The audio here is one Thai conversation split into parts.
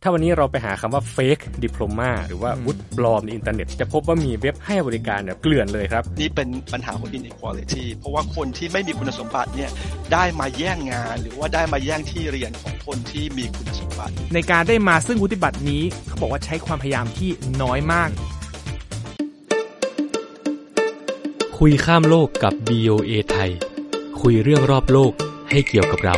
ถ้าวันนี้เราไปหาคำว่า fake diploma หรือว่าวุฒิปลอมในอินเทอร์เน็ตจะพบว่ามีเว็บให้บริการเกลื่อนเลยครับนี่เป็นปัญหาของ inequality เพราะว่าคนที่ไม่มีคุณสมบัติเนี่ยได้มาแย่งงานหรือว่าได้มาแย่งที่เรียนของคนที่มีคุณสมบัติในการได้มาซึ่งวุฒิบัตรนี้เขาบอกว่าใช้ความพยายามที่น้อยมากคุยข้ามโลกกับ BOA ไทยคุยเรื่องรอบโลกให้เกี่ยวกับเรา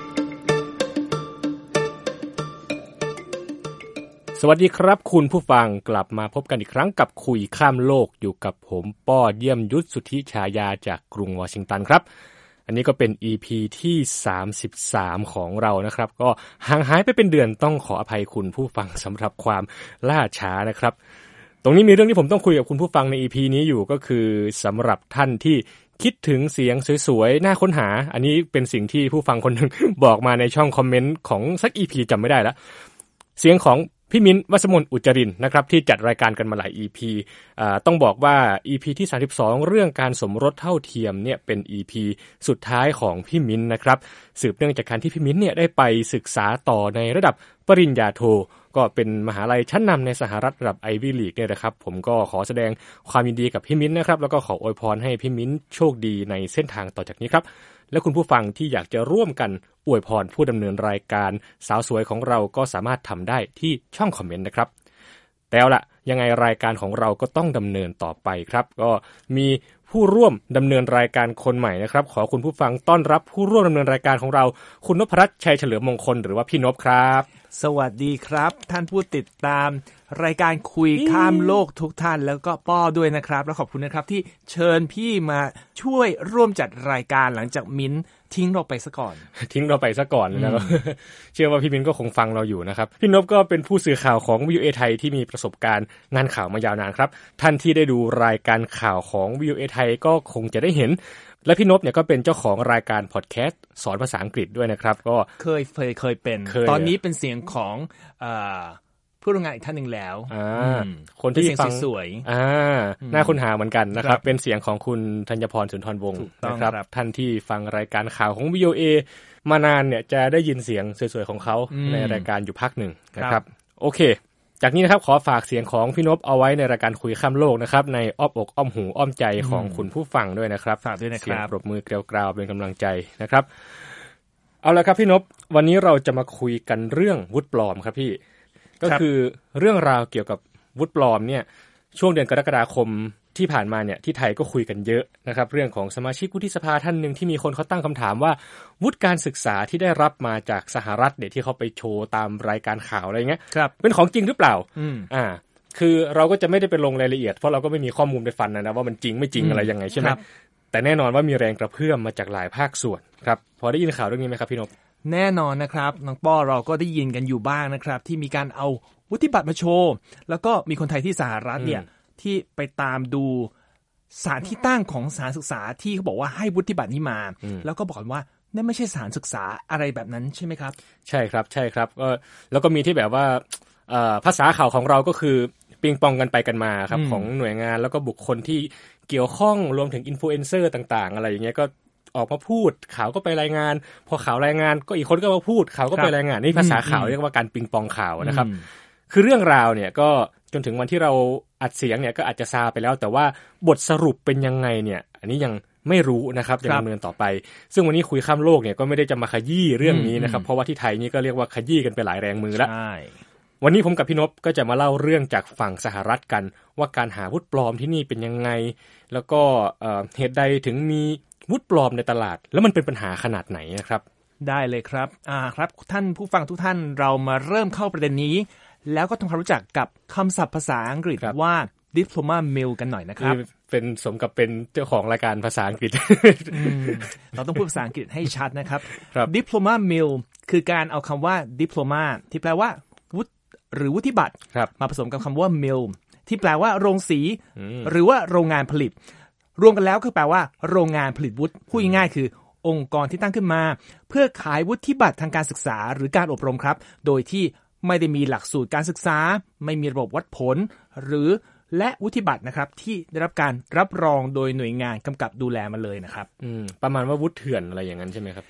สวัสดีครับคุณผู้ฟังกลับมาพบกันอีกครั้งกับคุยข้ามโลกอยู่กับผมป้อเยี่ยมยุทธสุทธิฉายาจากกรุงวอชิงตันครับอันนี้ก็เป็น EP ที่33ของเรานะครับก็ห่างหายไปเป็นเดือนต้องขออภัยคุณผู้ฟังสำหรับความล่าช้านะครับตรงนี้มีเรื่องที่ผมต้องคุยกับคุณผู้ฟังใน EP นี้อยู่ก็คือสำหรับท่านที่คิดถึงเสียงสวยๆน่าค้นหาอันนี้เป็นสิ่งที่ผู้ฟังคนนึง บอกมาในช่องคอมเมนต์ของสัก EP จำไม่ได้แล้วเสียงของพี่มิ้นท์ วัสมนอุจจรินนะครับที่จัดรายการกันมาหลาย EP ต้องบอกว่า EP ที่32เรื่องการสมรสเท่าเทียมเนี่ยเป็น EP สุดท้ายของพี่มิ้นท์นะครับสืบเนื่องจากการที่พี่มิ้นท์เนี่ยได้ไปศึกษาต่อในระดับปริญญาโทก็เป็นมหาลัยชั้นนำในสหรัฐระดับไอวี่ลีกเนี่ยนะครับผมก็ขอแสดงความยินดีกับพี่มิ้นท์นะครับแล้วก็ขออวยพรให้พี่มิ้นท์โชคดีในเส้นทางต่อจากนี้ครับและคุณผู้ฟังที่อยากจะร่วมกันอวยพรผู้ดำเนินรายการสาวสวยของเราก็สามารถทำได้ที่ช่องคอมเมนต์นะครับแต่เอาล่ะยังไงรายการของเราก็ต้องดำเนินต่อไปครับก็มีผู้ร่วมดำเนินรายการคนใหม่นะครับขอคุณผู้ฟังต้อนรับผู้ร่วมดำเนินรายการของเราคุณนพรัตน์ชัยเฉลิมมงคลหรือว่าพี่นพครับสวัสดีครับท่านผู้ติดตามรายการคุยข้ามโลกทุกท่านแล้วก็ป้อด้วยนะครับและขอบคุณนะครับที่เชิญพี่มาช่วยร่วมจัดรายการหลังจากมิ้นทิ้งเราไปซะก่อนนะครับ เชื่อว่าพี่มิ้นก็คงฟังเราอยู่นะครับพี่นพก็เป็นผู้สื่อข่าวของ VOA ไทยที่มีประสบการณ์งานข่าวมายาวนานครับท่านที่ได้ดูรายการข่าวของ VOA ไทยก็คงจะได้เห็นและพี่นพเนี่ยก็เป็นเจ้าของรายการพอดแคสต์สอนภาษาอังกฤษด้วยนะครับก็เคยเป็นตอนนี้เป็นเสียงของผู้ร่วมงานอีกท่านหนึ่งแล้วคนที่ฟังสวยน่าค้นหาเหมือนกันนะครับเป็นเสียงของคุณธัญพรสุนทรวงศ์นะครับท่านที่ฟังรายการข่าวของ VOA มานานเนี่ยจะได้ยินเสียงสวยๆของเขาในรายการอยู่พักหนึ่งนะครับโอเคจากนี้นะครับขอฝากเสียงของพี่นพเอาไว้ในรายการคุยข้ามโลกนะครับในอ้อมอกอ้อมหูอ้อมใจของคุณผู้ฟังด้วยนะครับฝากด้วยนะครับเสียงปรบมือเกลียวๆเป็นกำลังใจนะครับเอาละครับพี่นพวันนี้เราจะมาคุยกันเรื่องวุฒิปลอมครับพี่ก็คือเรื่องราวเกี่ยวกับวุฒิปลอมเนี่ยช่วงเดือนกรกฎาคมที่ผ่านมาเนี่ยที่ไทยก็คุยกันเยอะนะครับเรื่องของสมาชิกวุฒิสภาท่านนึงที่มีคนเขาตั้งคำถามว่าวุฒิการศึกษาที่ได้รับมาจากสหรัฐเนี่ยที่เขาไปโชว์ตามรายการข่าวอะไรเงี้ยเป็นของจริงหรือเปล่าคือเราก็จะไม่ได้ไปลงรายละเอียดเพราะเราก็ไม่มีข้อมูลไปฟันนะว่ามันจริงไม่จริงอะไรยังไงใช่ไหมแต่แน่นอนว่ามีแรงกระเพื่อมมาจากหลายภาคส่วนครับพอได้ยินข่าวเรื่องนี้ไหมครับพี่นพแน่นอนนะครับน้องป้อเราก็ได้ยินกันอยู่บ้างนะครับที่มีการเอาวุฒิบัตรมาโชว์แล้วก็มีคนไทยที่สหรัฐเนี่ยที่ไปตามดูสถานที่ตั้งของสถานศึกษาที่เขาบอกว่าให้วุฒิบัตรนี้มาแล้วก็บอกว่านั่นไม่ใช่สถานศึกษาอะไรแบบนั้นใช่ไหมครับใช่ครับก็แล้วก็มีที่แบบว่าภาษาข่าวของเราก็คือปิงปองกันไปกันมาครับของหน่วยงานแล้วก็บุคคลที่เกี่ยวข้องรวมถึงอินฟลูเอนเซอร์ต่างๆอะไรอย่างเงี้ยก็ออกมาพูดข่าวก็ไปรายงานพอข่าวรายงานก็อีกคนก็มาพูดข่าวก็ไปรายงานนี่ภาษาข่าวเรียกว่าการปิงปองข่าวนะครับคือเรื่องราวเนี่ยก็จนถึงวันที่เราอัดเสียงเนี่ยก็อาจจะซาไปแล้วแต่ว่าบทสรุปเป็นยังไงเนี่ยอันนี้ยังไม่รู้นะครับยังดำเนินต่อไปซึ่งวันนี้คุยข้ามโลกเนี่ยก็ไม่ได้จะมาขยี้เรื่องนี้นะครับเพราะว่าที่ไทยนี่ก็เรียกว่าขยี้กันไปหลายแรงมือแล้ววันนี้ผมกับพี่นพก็จะมาเล่าเรื่องจากฝั่งสหรัฐกันว่าการหาวุฒิปลอมที่นี่เป็นยังไงแล้วก็เหตุใดถึงมีวุฒิปลอมในตลาดแล้วมันเป็นปัญหาขนาดไหนนะครับได้เลยครับครับท่านผู้ฟังทุกท่านเรามาเริ่มเข้าประเด็นนี้แล้วก็ทำความรู้จักกับคำศัพท์ภาษาอังกฤษว่า diploma mill กันหน่อยนะครับเป็นสมกับเป็นเจ้าของรายการภาษาอังกฤษเราต้องพูดภาษาอังกฤษให้ชัดนะครับ diploma mill คือการเอาคำว่า diploma ที่แปลว่าวุฒิหรือวุฒิบัตรมาผสมกับคำว่า mill ที่แปลว่าโรงสีหรือว่าโรงงานผลิตรวมกันแล้วก็แปลว่าโรงงานผลิตวุฒิพูดง่ายๆคือองค์กรที่ตั้งขึ้นมาเพื่อขายวุฒิบัตรทางการศึกษาหรือการอบรมครับโดยที่ไม่ได้มีหลักสูตรการศึกษาไม่มีระบบวัดผลหรือและวุฒิบัตรนะครับที่ได้รับการรับรองโดยหน่วยงานกำกับดูแลมาเลยนะครับประมาณว่าวุฒิเถื่อนอะไรอย่างนั้นใช่ไหมครับ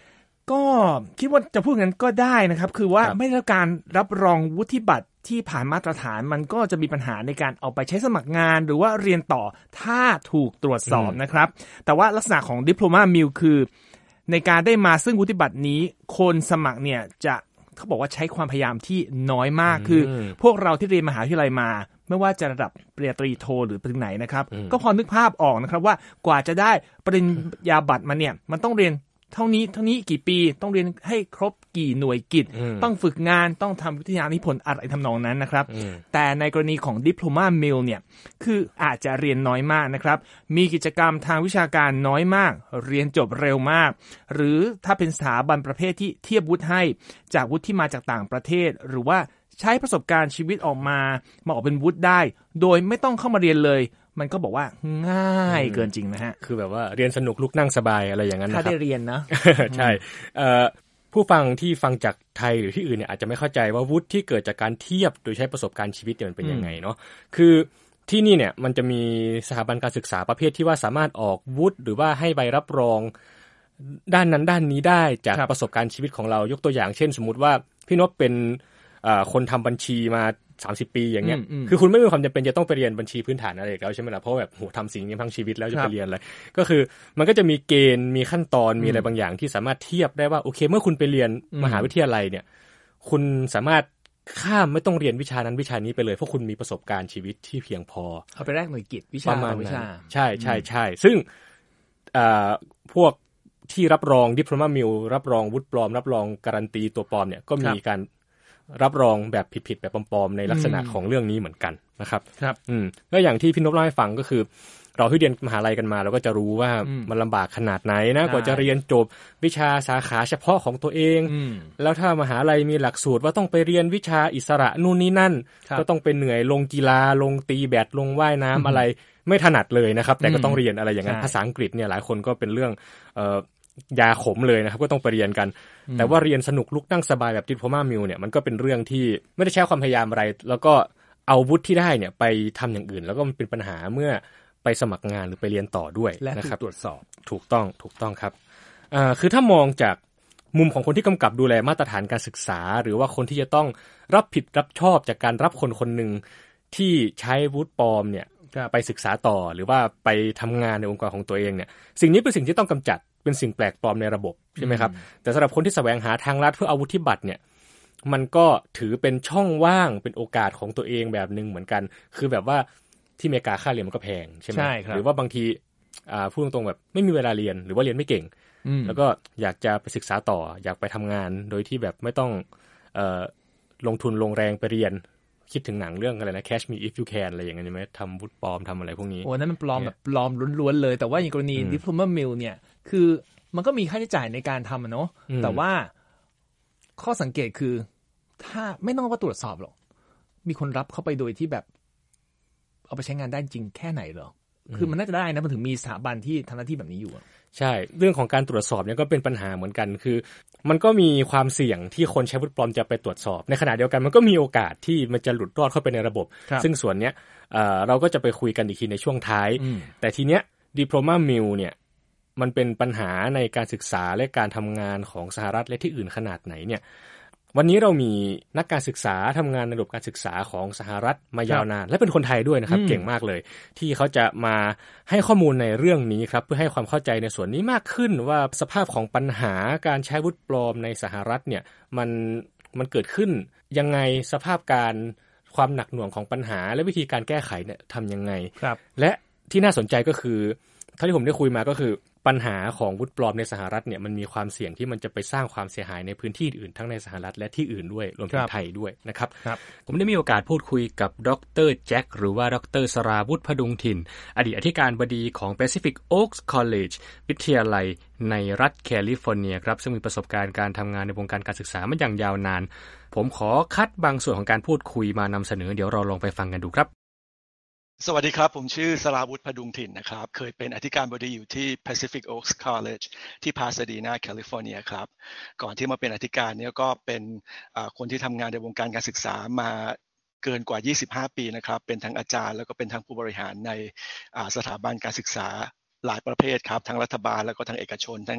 ก็คิดว่าจะพูดงั้นก็ได้นะครับคือว่าไม่ได้การรับรองวุฒิบัตรที่ผ่านมาตรฐานมันก็จะมีปัญหาในการเอาไปใช้สมัครงานหรือว่าเรียนต่อถ้าถูกตรวจสอบนะครับแต่ว่าลักษณะของ Diploma Mill คือในการได้มาซึ่งวุฒิบัตรนี้คนสมัครเนี่ยจะเขาบอกว่าใช้ความพยายามที่น้อยมากคือพวกเราที่เรียนมหาวิทยาลัยมาไม่ว่าจะระดับปริญญาตรีโทหรือไปถึงไหนนะครับก็พอนึกภาพออกนะครับว่ากว่าจะได้ปริญญาบัตรมาเนี่ยมันต้องเรียนเท่านี้กี่ปีต้องเรียนให้ครบกี่หน่วยกิตต้องฝึกงานต้องทำวิทยานิพนธ์อะไรทำนองนั้นนะครับแต่ในกรณีของ Diploma Mill เนี่ยคืออาจจะเรียนน้อยมากนะครับมีกิจกรรมทางวิชาการน้อยมากเรียนจบเร็วมากหรือถ้าเป็นสถาบันประเภทที่เทียบวุฒิให้จากวุฒิที่มาจากต่างประเทศหรือว่าใช้ประสบการณ์ชีวิตออกมาออกเป็นวุฒิได้โดยไม่ต้องเข้ามาเรียนเลยมันก็บอกว่าง่ายเกินจริงนะฮะคือแบบว่าเรียนสนุกลุกนั่งสบายอะไรอย่างนั้นนะครับถ้าได้เรียนนะใช่ผู้ฟังที่ฟังจากไทยหรือที่อื่นเนี่ยอาจจะไม่เข้าใจว่าวุฒิที่เกิดจากการเทียบโดยใช้ประสบการณ์ชีวิตเนี่ยมันเป็นยังไงเนาะคือที่นี่เนี่ยมันจะมีสถาบันการศึกษาประเภทที่ว่าสามารถออกวุฒิหรือว่าให้ใบรับรองด้านนั้นด้านนี้ได้จากประสบการณ์ชีวิตของเรายกตัวอย่างเช่นสมมุติว่าพี่นพเป็นคนทำบัญชีมา30 ปีอย่างเงี้ยคือคุณไม่มีความจำเป็นจะต้องไปเรียนบัญชีพื้นฐานอะไรแล้วใช่ไหมล่ะเพราะแบบโหทำสิ่งนี้ทั้งชีวิตแล้วจะไปเรียนอะไรก็คือมันก็จะมีเกณฑ์มีขั้นตอนมีอะไรบางอย่างที่สามารถเทียบได้ว่าโอเคเมื่อคุณไปเรียนมหาวิทยาลัยเนี่ยคุณสามารถข้ามไม่ต้องเรียนวิชานั้นวิชานี้ไปเลยเพราะคุณมีประสบการณ์ชีวิตที่เพียงพอเอาไปแลกหน่วยกิตวิชาต่อวิชาใช่ซึ่งพวกที่รับรอง Diploma Mill รับรองวุฒิปลอมรับรองการันตีตัวปลอมเนี่ยก็มีการรับรองแบบผิดๆแบบปลอมๆในลักษณะของเรื่องนี้เหมือนกันนะครับก็อย่างที่พี่นพเล่าให้ฟังก็คือเราที่เรียนมหาลัยกันมาเราก็จะรู้ว่ามันลำบากขนาดไหนนะกว่าจะเรียนจบวิชาสาขาเฉพาะของตัวเองแล้วถ้ามหาลัยมีหลักสูตรว่าต้องไปเรียนวิชาอิสระนู่นนี่นั่นก็ต้องไปเหนื่อยลงกีฬาลงตีแบดลงว่ายน้ำอะไรไม่ถนัดเลยนะครับแต่ก็ต้องเรียนอะไรอย่างนั้นภาษาอังกฤษเนี่ยหลายคนก็เป็นเรื่องยาขมเลยนะครับก็ต้องไปเรียนกันแต่ว่าเรียนสนุกลุกนั่งสบายแบบ Diploma Mill เนี่ยมันก็เป็นเรื่องที่ไม่ได้ใช้ความพยายามอะไรแล้วก็เอาวุฒิที่ได้เนี่ยไปทำอย่างอื่นแล้วก็มันเป็นปัญหาเมื่อไปสมัครงานหรือไปเรียนต่อด้วยนะครับตรวจสอบถูกต้องครับคือถ้ามองจากมุมของคนที่กำกับดูแลมาตรฐานการศึกษาหรือว่าคนที่จะต้องรับผิดรับชอบจากการรับคนคนหนึ่งที่ใช้วุฒิปลอมเนี่ยไปศึกษาต่อหรือว่าไปทำงานในองค์กรของตัวเองเนี่ยสิ่งนี้เป็นสิ่งที่ต้องกำจัดเป็นสิ่งแปลกปลอมในระบบใช่ไหมครับแต่สำหรับคนที่แสวงหาทางลัดเพื่อเอาวุฒิบัตรเนี่ยมันก็ถือเป็นช่องว่างเป็นโอกาสของตัวเองแบบนึงเหมือนกันคือแบบว่าที่อเมริกาค่าเรียนมันก็แพงใช่ไหมหรือว่าบางทีพูดตรงๆแบบไม่มีเวลาเรียนหรือว่าเรียนไม่เก่งแล้วก็อยากจะไปศึกษาต่ออยากไปทำงานโดยที่แบบไม่ต้องลงทุนลงแรงไปเรียนคิดถึงหนังเรื่องอะไรนะ Catch Me If You Can อะไรอย่างเงี้ยใช่ไหมทำวุฒิปลอมทำอะไรพวกนี้โอ้นั่นมันปลอมแบบปลอมล้วนๆเลยแต่ว่าในกรณี Diploma Mill เนี่ยคือมันก็มีค่าใช้จ่ายในการทำเนาะแต่ว่าข้อสังเกตคือถ้าไม่ต้องว่าตรวจสอบหรอกมีคนรับเข้าไปโดยที่แบบเอาไปใช้งานได้จริงแค่ไหนหรอคือมันน่าจะได้นะมันถึงมีสถาบันที่ทำหน้าที่แบบนี้อยู่ใช่เรื่องของการตรวจสอบเนี่ยก็เป็นปัญหาเหมือนกันคือมันก็มีความเสี่ยงที่คนใช้วุฒิปลอมจะไปตรวจสอบในขณะเดียวกันมันก็มีโอกาสที่มันจะหลุดรอดเข้าไปในระบบซึ่งส่วนเนี้ยเราก็จะไปคุยกันอีกทีในช่วงท้ายแต่ทีเนี้ย Diploma Mill เนี่ยมันเป็นปัญหาในการศึกษาและการทำงานของสหรัฐและที่อื่นขนาดไหนเนี่ยวันนี้เรามีนักการศึกษาทำงานในระบบการศึกษาของสหรัฐมายาวนานและเป็นคนไทยด้วยนะครับเก่งมากเลยที่เขาจะมาให้ข้อมูลในเรื่องนี้ครับเพื่อให้ความเข้าใจในส่วนนี้มากขึ้นว่าสภาพของปัญหาการใช้วุฒิปลอมในสหรัฐเนี่ยมันเกิดขึ้นยังไงสภาพการความหนักหน่วงของปัญหาและวิธีการแก้ไขเนี่ยทำยังไงและที่น่าสนใจก็คือเท่าที่ผมได้คุยมาก็คือปัญหาของวุฒิปลอมในสหรัฐเนี่ยมันมีความเสี่ยงที่มันจะไปสร้างความเสียหายในพื้นที่อื่นทั้งในสหรัฐและที่อื่นด้วยรวมถึงไทยด้วยนะครับผมได้มีโอกาสพูดคุยกับดร.แจ็คหรือว่าดร.สราวุฒิพดุงถิ่นอดีตอธิการบดีของ Pacific Oaks College วิทยาลัยในรัฐแคลิฟอร์เนียครับซึ่งมีประสบการณ์การทำงานในวงการการศึกษามาอย่างยาวนานผมขอคัดบางส่วนของการพูดคุยมานำเสนอเดี๋ยวเราลองไปฟังกันดูครับสวัสดีครับผมชื่อสราวุฒิพดุงถิ่นนะครับเคยเป็นอธิการบดีอยู่ที่ Pacific Oaks College ที่พาซาดีนาแคลิฟอร์เนียครับก่อนที่มาเป็นอธิการเนี่ยก็เป็นคนที่ทำงานในวงการการศึกษามาเกินกว่า25ปีนะครับเป็นทั้งอาจารย์แล้วก็เป็นทั้งผู้บริหารในสถาบันการศึกษาหลายประเภทครับทั้งรัฐบาลแล้วก็ทั้งเอกชนทั้ง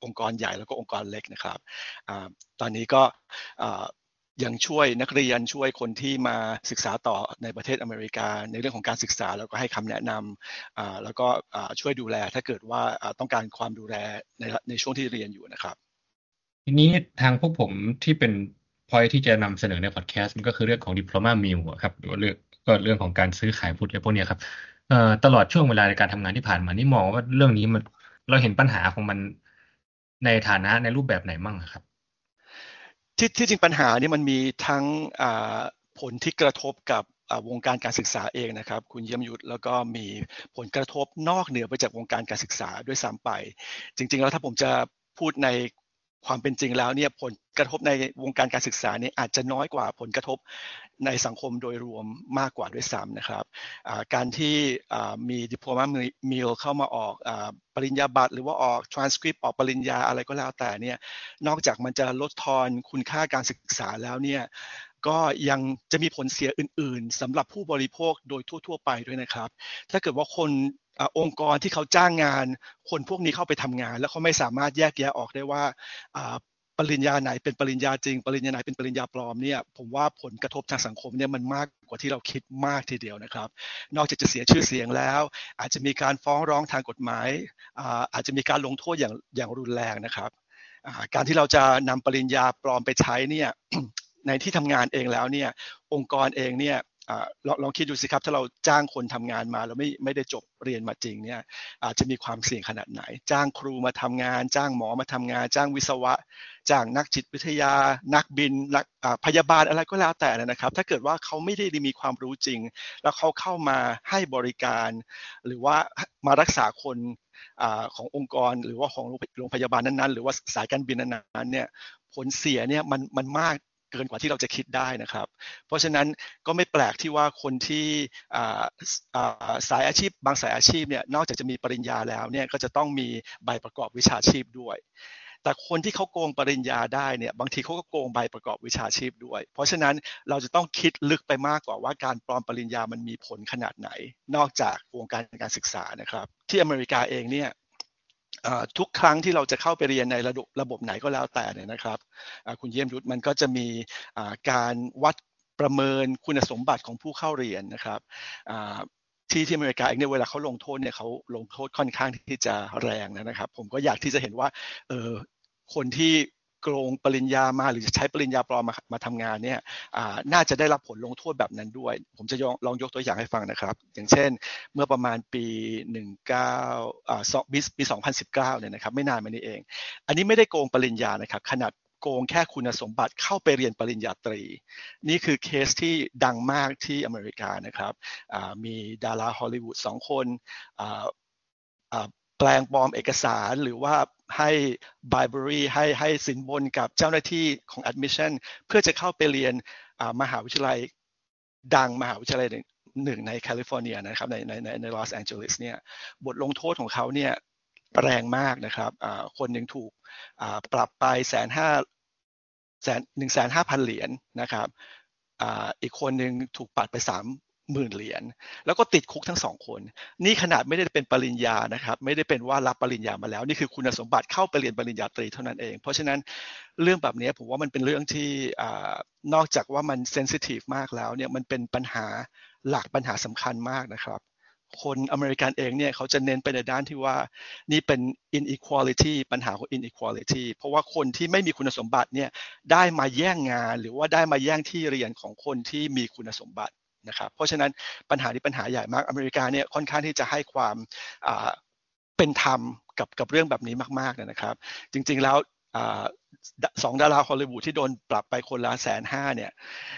องค์กรใหญ่แล้วก็องค์กรเล็กนะครับตอนนี้ก็ยังช่วยนักเรียนช่วยคนที่มาศึกษาต่อในประเทศอเมริกาในเรื่องของการศึกษาแล้วก็ให้คำแนะนำแล้วก็ช่วยดูแลถ้าเกิดว่าต้องการความดูแลในช่วงที่เรียนอยู่นะครับทีนี้ทางพวกผมที่เป็น point ที่จะนำเสนอในพอดแคสต์มันก็คือเรื่องของ Diploma Mill ครับหรือว่าเรื่องของการซื้อขายวุฒิพวกนี้ครับตลอดช่วงเวลาในการทำงานที่ผ่านมานี่มองว่าเรื่องนี้มันเราเห็นปัญหาของมันในฐานะในรูปแบบไหนมั่งครับที่จริงปัญหานี้มันมีทั้งผลที่กระทบกับวงการการศึกษาเองนะครับคุณเยี่ยมยุทธแล้วก็มีผลกระทบนอกเหนือไปจากวงการการศึกษาด้วยซ้ำไปจริงๆแล้วถ้าผมจะพูดในความเป็นจริงแล้วเนี่ยผลกระทบในวงการการศึกษานี้อาจจะน้อยกว่าผลกระทบในสังคมโดยรวมมากกว่าด้วยซ้ำนะครับการที่มี Diploma Mill เข้ามาออกปริญญาบัตรหรือว่าออก transcript ออกปริญญาอะไรก็แล้วแต่เนี่ยนอกจากมันจะลดทอนคุณค่าการศึกษาแล้วเนี่ยก็ยังจะมีผลเสียอื่นๆสำหรับผู้บริโภคโดยทั่วๆไปด้วยนะครับถ้าเกิดว่าคนองค์กรที่เขาจ้างงานคนพวกนี้เข้าไปทำงานแล้วเขาไม่สามารถแยกแยะออกได้ว่าปริญญาไหนเป็นปริญญาจริงปริญญาไหนเป็นปริญญาปลอมเนี่ยผมว่าผลกระทบทางสังคมเนี่ยมันมากกว่าที่เราคิดมากทีเดียวนะครับนอกจากจะเสียชื่อเสียงแล้วอาจจะมีการฟ้องร้องทางกฎหมายอาจจะมีการลงโทษอย่างรุนแรงนะครับการที่เราจะนำปริญญาปลอมไปใช้เนี่ย ในที่ทำงานเองแล้วเนี่ยองค์กรเองเนี่ยลองคิดดูสิครับถ้าเราจ้างคนทำงานมาแล้วไม่ได้จบเรียนมาจริงเนี่ยอาจจะมีความเสี่ยงขนาดไหนจ้างครูมาทำงานจ้างหมอมาทำงานจ้างวิศวะจ้างนักจิตวิทยานักบินนักพยาบาลอะไรก็แล้วแต่นะครับถ้าเกิดว่าเขาไม่ได้มีความรู้จริงแล้วเขาเข้ามาให้บริการหรือว่ามารักษาคนขององค์กรหรือว่าของโรงพยาบาลนั้นๆหรือว่าสายการบินนั้นๆเนี่ยผลเสียเนี่ยมันมากเกินกว่าที่เราจะคิดได้นะครับเพราะฉะนั้นก็ไม่แปลกที่ว่าคนที่สายอาชีพบางสายอาชีพเนี่ยนอกจากจะมีปริญญาแล้วเนี่ยก็จะต้องมีใบประกอบวิชาชีพด้วยแต่คนที่เขาโกงปริญญาได้เนี่ยบางทีเขาก็โกงใบประกอบวิชาชีพด้วยเพราะฉะนั้นเราจะต้องคิดลึกไปมากกว่าว่าการปลอมปริญญามันมีผลขนาดไหนนอกจากวงการศึกษานะครับที่อเมริกาเองเนี่ยทุกครั้งที่เราจะเข้าไปเรียนในระบบไหนก็แล้วแต่เนี่ยนะครับคุณเยี่ยมยุทธมันก็จะมีการวัดประเมินคุณสมบัติของผู้เข้าเรียนนะครับที่อเมริกาเองเนี่ยเวลาเขาลงโทษเนี่ยเขาลงโทษค่อนข้างที่จะแรงนะครับผมก็อยากที่จะเห็นว่าคนที่โกงปริญญามาหรือใช้ปริญญาปลอมมาทำงานเนี่ยน่าจะได้รับผลลงโทษแบบนั้นด้วยผมจะลองยกตัวอย่างให้ฟังนะครับอย่างเช่นเมื่อประมาณปีปี 2019เนี่ยนะครับไม่นานมานี้เองอันนี้ไม่ได้โกงปริญญานะครับขนาดโกงแค่คุณสมบัติเข้าไปเรียนปริญญาตรีนี่คือเคสที่ดังมากที่อเมริกานะครับมีดาราฮอลลีวูด2 คนแปลงปลอมเอกสารหรือว่าให้briberyให้สินบนกับเจ้าหน้าที่ของ admission เพื่อจะเข้าไปเรียนมหาวิทยาลัยดังมหาวิทยาลัยหนึ่งในแคลิฟอร์เนียนะครับในลอสแองเจลิสเนี่ยบทลงโทษของเขาเนี่ยแรงมากนะครับคนหนึ่งถูกปรับไป150,000 เหรียญนะครับอีกคนหนึ่งถูกปรับไป30,000 เหรียญแล้วก็ติดคุกทั้ง2 คนนี่ขนาดไม่ได้เป็นปริญญานะครับไม่ได้เป็นว่ารับปริญญามาแล้วนี่คือคุณสมบัติเข้าไปเรียนปริญญาตรีเท่านั้นเองเพราะฉะนั้นเรื่องแบบนี้ผมว่ามันเป็นเรื่องที่นอกจากว่ามันเซนซิทีฟมากแล้วเนี่ยมันเป็นปัญหาหลักปัญหาสำคัญมากนะครับคนอเมริกันเองเนี่ยเขาจะเน้นไปในด้านที่ว่านี่เป็น inequality ปัญหาของ inequality เพราะว่าคนที่ไม่มีคุณสมบัติเนี่ยได้มาแย่งงานหรือว่าได้มาแย่งที่เรียนของคนที่มีคุณสมบัตินะครับเพราะฉะนั้นปัญหานี้ปัญหาใหญ่มากอเมริกาเนี่ยค่อนข้างที่จะให้ความเป็นธรรมกับเรื่องแบบนี้มากๆนะครับจริงๆแล้ว2 ดาราฮอลลีวูดที่โดนปรับไปคนละ150,000เนี่ย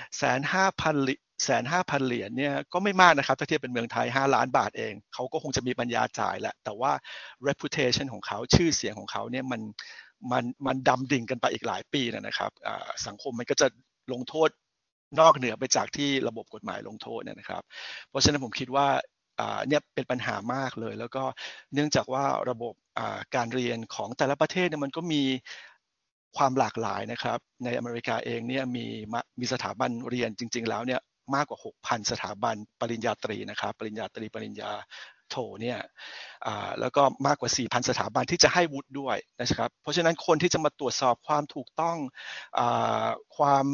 150,000 เหรียญเนี่ยก็ไม่มากนะครับถ้าเทียบเป็นเมืองไทย5 ล้านบาทเองเขาก็คงจะมีปัญญาจ่ายแหละแต่ว่า reputation ของเขาชื่อเสียงของเขาเนี่ยมันดำดิ่งกันไปอีกหลายปีนะครับสังคมมันก็จะลงโทษนอกเหนือไปจากที่ระบบกฎหมายลงโทษนะครับเพราะฉะนั้นผมคิดว่าเนี่ยเป็นปัญหามากเลยแล้วก็เนื่องจากว่าระบบการเรียนของแต่ละประเทศเนี่ยมันก็มีความหลากหลายนะครับในอเมริกาเองเนี่ยมีสถาบันเรียนจริงๆแล้วเนี่ยมากกว่า 6,000 สถาบันปริญญาตรีนะครับปริญญาตรีปริญญาโทเนี่ยแล้วก็มากกว่า 4,000 สถาบันที่จะให้วุฒิด้วยนะครับเพราะฉะนั้นคนที่จะมาตรวจสอบความถูกต้องความ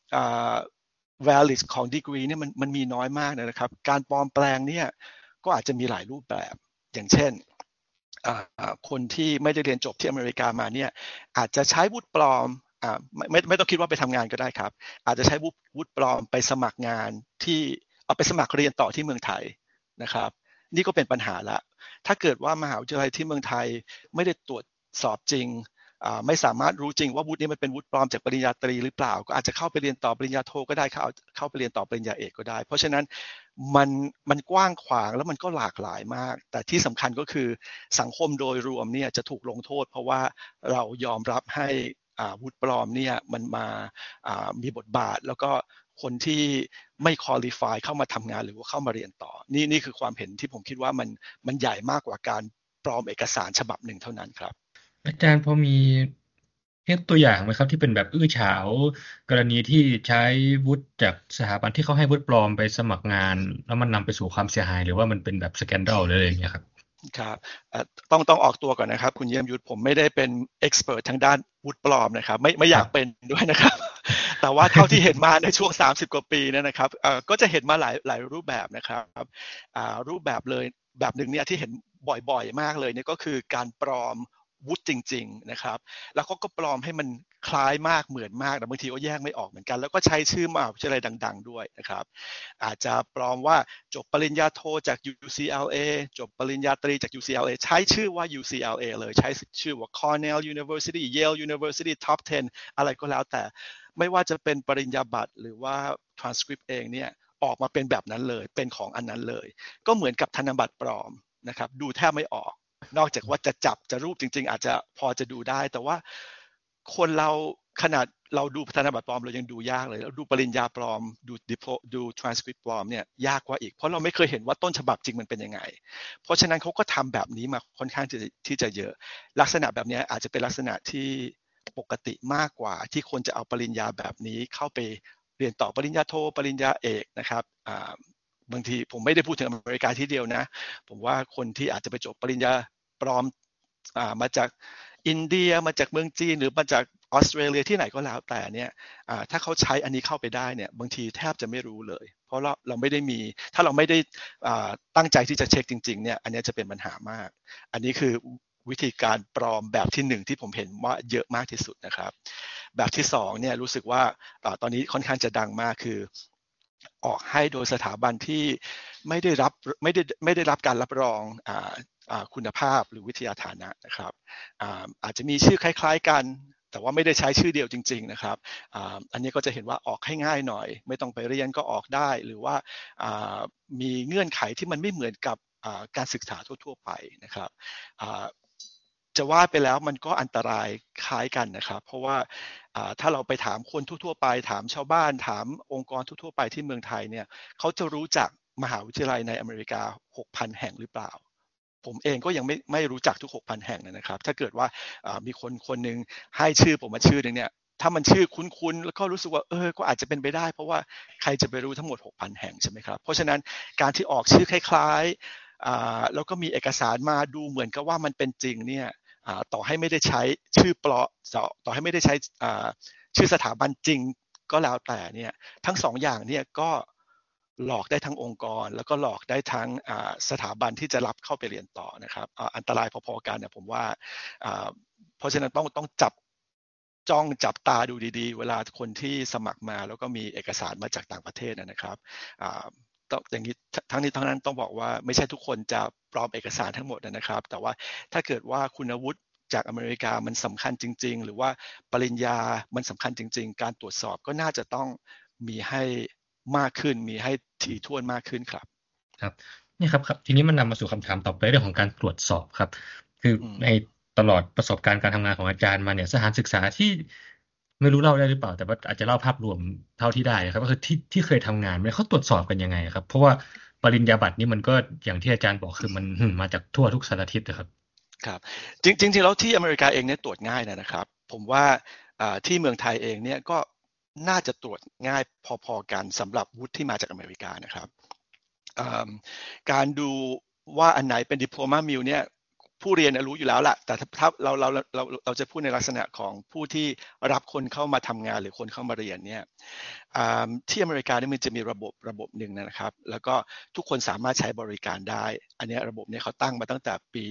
valid ของ degree เนี่ยมันมีน้อยมากนะครับการปลอมแปลงเนี่ยก็อาจจะมีหลายรูปแบบอย่างเช่นคนที่ไม่ได้เรียนจบที่อเมริกามาเนี่ยอาจจะใช้วุฒิปลอมไม่ต้องคิดว่าไปทำงานก็ได้ครับอาจจะใช้วุฒิปลอมไปสมัครงานที่เอาไปสมัครเรียนต่อที่เมืองไทยนะครับนี่ก็เป็นปัญหาละถ้าเกิดว่ามหาวิทยาลัยที่เมืองไทยไม่ได้ตรวจสอบจริงไม่สามารถรู้จริงว่าวุฒินี้มันเป็นวุฒิปลอมจากปริญญาตรีหรือเปล่าก็อาจจะเข้าไปเรียนต่อปริญญาโทก็ได้เข้าไปเรียนต่อปริญญาเอกก็ได้เพราะฉะนั้นมันกว้างขวางแล้วมันก็หลากหลายมากแต่ที่สำคัญก็คือสังคมโดยรวมเนี่ยจะถูกลงโทษเพราะว่าเรายอมรับให้วุฒิปลอมเนี่ยมันมามีบทบาทแล้วก็คนที่ไม่คุริฟายเข้ามาทำงานหรือว่าเข้ามาเรียนต่อนี่คือความเห็นที่ผมคิดว่ามันใหญ่มากกว่าการปลอมเอกสารฉบับหนึ่งเท่านั้นครับอาจารย์พอมีตัวอย่างไหมครับที่เป็นแบบอื้อฉาวกรณีที่ใช้วุฒิจากสถาบันที่เขาให้วุฒิปลอมไปสมัครงานแล้วมันนำไปสู่ความเสียหายหรือว่ามันเป็นแบบสแกนดัลอะไรอย่างเงี้ยครับครับต้องออกตัวก่อนนะครับคุณเยี่ยมยุทธผมไม่ได้เป็นเอ็กซ์เพรสทางด้านวุฒิปลอมนะครับไม่อยากเป็นด้วยนะครับแต่ว่าเท่าที่เห็นมาในช่วง30 กว่าปีนะครับก็จะเห็นมาหลายรูปแบบนะครับรูปแบบเลยแบบหนึ่งเนี่ยที่เห็นบ่อยๆมากเลยเนี่ยก็คือการปลอมวุฒิจริงๆนะครับแล้วก็ปลอมให้มันคล้ายมากเหมือนมากแต่บางทีก็แยกไม่ออกเหมือนกันแล้วก็ใช้ชื่อมหาวิทยาลัยดังๆด้วยนะครับอาจจะปลอมว่าจบปริญญาโทจาก UCLA จบปริญญาตรีจาก UCLA ใช้ชื่อว่า UCLA เลยใช้ชื่อว่า Cornell University Yale University Top 10อะไรก็แล้วแต่ไม่ว่าจะเป็นปริญญาบัตรหรือว่า transcript เองเนี่ยออกมาเป็นแบบนั้นเลยเป็นของอันนั้นเลยก็เหมือนกับธนบัตรปลอมนะครับดูแทบไม่ออกนอกจากว่าจะรูปจริงๆอาจจะพอจะดูได้แต่ว่าคนเราขนาดเราดูธนบัตรปลอมเรายังดูยากเลยแล้วดูปริญญาปลอมดู transcript ปลอมเนี่ยยากกว่าอีกเพราะเราไม่เคยเห็นว่าต้นฉบับจริงมันเป็นยังไงเพราะฉะนั้นเขาก็ทำแบบนี้มาค่อนข้างที่จะเยอะลักษณะแบบนี้อาจจะเป็นลักษณะที่ปกติมากกว่าที่คนจะเอาปริญญาแบบนี้เข้าไปเรียนต่อปริญญาโทปริญญาเอกนะครับบางทีผมไม่ได้พูดถึงอเมริกาที่เดียวนะผมว่าคนที่อาจจะไปจบปริญญาปลอมมาจากอินเดียมาจากเมืองจีนหรือมาจากออสเตรเลียที่ไหนก็แล้วแต่เนี่ยถ้าเขาใช้อันนี้เข้าไปได้เนี่ยบางทีแทบจะไม่รู้เลยเพราะเราไม่ได้มีถ้าเราไม่ได้ตั้งใจที่จะเช็คจริงๆเนี่ยอันนี้จะเป็นปัญหามากอันนี้คือวิธีการปลอมแบบที่1ที่ผมเห็นว่าเยอะมากที่สุดนะครับแบบที่2เนี่ยรู้สึกว่าตอนนี้ค่อนข้างจะดังมากคือออกให้โดยสถาบันที่ไม่ได้รับการรับรองคุณภาพหรือวิทยาฐานะนะครับอาจจะมีชื่อคล้ายๆกันแต่ว่าไม่ได้ใช้ชื่อเดียวจริงๆนะครับอันนี้ก็จะเห็นว่าออกให้ง่ายหน่อยไม่ต้องไปเรียนก็ออกได้หรือว่ามีเงื่อนไขที่มันไม่เหมือนกับการศึกษาทั่วๆไปนะครับจะว่าไปแล้วมันก็อันตรายคล้ายกันนะครับเพราะว่าถ้าเราไปถามคนทั่วๆไปถามชาวบ้านถามองค์กรทั่วๆไปที่เมืองไทยเนี่ยเขาจะรู้จักมหาวิทยาลัยในอเมริกา 6,000 แห่งหรือเปล่าผมเองก็ยังไม่รู้จักทุก 6,000 แห่งนะครับถ้าเกิดว่ามีคนหนึ่งให้ชื่อผมมาชื่อนึงเนี่ยถ้ามันชื่อคุ้นๆแล้วก็รู้สึกว่าก็อาจจะเป็นไปได้เพราะว่าใครจะไปรู้ทั้งหมด 6,000 แห่งใช่ไหมครับเพราะฉะนั้นการที่ออกชื่อคล้ายๆแล้วก็มีเอกสารมาดูเหมือนกับว่ามันเป็นจริงเนี่ยต่อให้ไม่ได้ใช้ชื่อปลอต่อให้ไม่ได้ใช้ชื่อสถาบันจริงก็แล้วแต่เนี่ยทั้งสองอย่างเนี่ยก็หลอกได้ทั้งองค์กรแล้วก็หลอกได้ทั้งสถาบันที่จะรับเข้าไปเรียนต่อนะครับอันตรายพอๆกันเนี่ยผมว่าเพราะฉะนั้นต้องจับตาดูดีๆเวลาคนที่สมัครมาแล้วก็มีเอกสารมาจากต่างประเทศนะครับอย่างนี้ทั้งนี้ทั้งนั้นต้องบอกว่าไม่ใช่ทุกคนจะปลอมเอกสารทั้งหมดนะครับแต่ว่าถ้าเกิดว่าคุณวุฒิจากอเมริกามันสำคัญจริงๆหรือว่าปริญญามันสำคัญจริงๆการตรวจสอบก็น่าจะต้องมีให้มากขึ้นมีให้ถี่ถ้วนมากขึ้นครับครับนี่ครับทีนี้มันนำมาสู่คำถามต่อไปเรื่องของการตรวจสอบครับคือในตลอดประสบการณ์การทำงานของอาจารย์มาเนี่ยสถานศึกษาที่ไม่รู้เล่าได้หรือเปล่าแต่ว่าอาจจะเล่าภาพรวมเท่าที่ได้ครับก็คือที่เคยทำงานเนี่ยเขาตรวจสอบกันยังไงครับเพราะว่าปริญญาบัตรนี่มันก็อย่างที่อาจารย์บอกคือมันมาจากทั่วทุกสารทิศนะครับครับจริงๆแล้วที่อเมริกาเองเนี่ยตรวจง่ายนะครับผมว่าที่เมืองไทยเองเนี่ยก็น่าจะตรวจง่ายพอๆกันสำหรับวุฒิที่มาจากอเมริกานะครับการดูว่าอันไหนเป็น Diploma Mill เนี่ยผู้เรียนรู้อยู่แล้วแหละแต่ถ้าเราจะพูดในลักษณะของผู้ที่รับคนเข้ามาทำงานหรือคนเข้ามาเรียนเนี่ยที่อเมริกาเนี่ยมันจะมีระบบหนึ่งนะครับแล้วก็ทุกคนสามารถใช้บริการได้อันนี้ระบบนี้เขาตั้งมาตั้งแต่ปี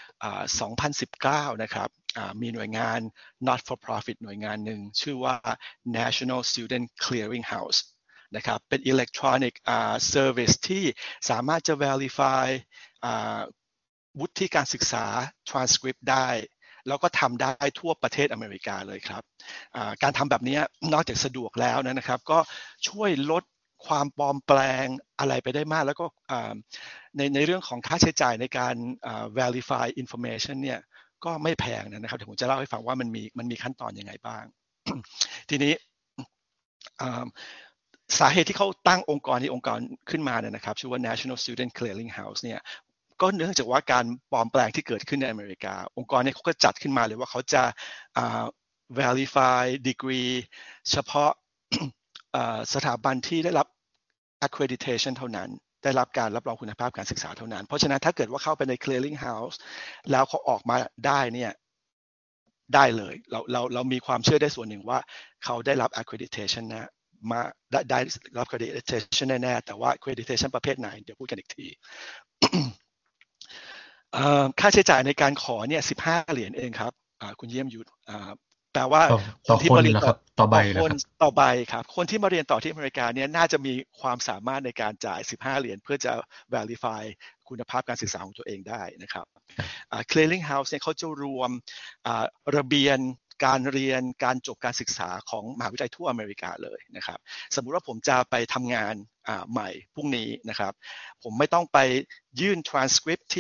2019นะครับมีหน่วยงาน not for profit หน่วยงานหนึ่งชื่อว่า National Student Clearinghouse นะครับเป็น electronic service ที่สามารถจะ verifyวุฒิการศึกษา transcript ได้แล้วก็ทำได้ทั่วประเทศอเมริกาเลยครับการทำแบบนี้นอกจากสะดวกแล้วนะครับก็ช่วยลดความปลอมแปลงอะไรไปได้มากแล้วก็ในเรื่องของค่าใช้จ่ายในการverify information เนี่ยก็ไม่แพงนะครับเดี๋ยวผมจะเล่าให้ฟังว่ามันมีขั้นตอนยังไงบ้าง ทีนี้สาเหตุที่เขาตั้งองค์กรนี้องค์กรขึ้นมาเนี่ยนะครับชื่อว่า National Student Clearinghouse เนี่ยก็เนื่องจากว่าการปลอมแปลงที่เกิดขึ้นในอเมริกาองค์กรนี้เขาก็จัดขึ้นมาเลยว่าเขาจะverify degree เฉพาะสถาบันที่ได้รับ accreditation เท่านั้นได้รับการรับรองคุณภาพการศึกษาเท่านั้นเพราะฉะนั้นถ้าเกิดว่าเข้าไปใน clearing house แล้วเขาออกมาได้เนี่ยได้เลยเรามีความเชื่อได้ส่วนหนึ่งว่าเขาได้รับ accreditation นะมาได้รับ accreditation แน่ๆแต่ว่า accreditation ประเภทไหนเดี๋ยวพูดกันอีกที ค่าใช้จ่ายในการขอเนี่ย$15เองครับคุณเยี่ยมยุทธแปลว่าคนที่มาเรียนต่อใบครับคนที่มาเรียนต่อที่อเมริกาเนี่ยน่าจะมีความสามารถในการจ่าย$15เพื่อจะ verify คุณภาพการศึกษาของตัวเองได้นะครับclearing house เนี่ยเขาจะรวมระเบียนการเรียนการจบการศึกษาของมหาวิทยาลัยทั่วอเมริกาเลยนะครับสมมุติว่าผมจะไปทำงานใหม่พรุ่งนี้นะครับผมไม่ต้องไปยื่น transcript ที่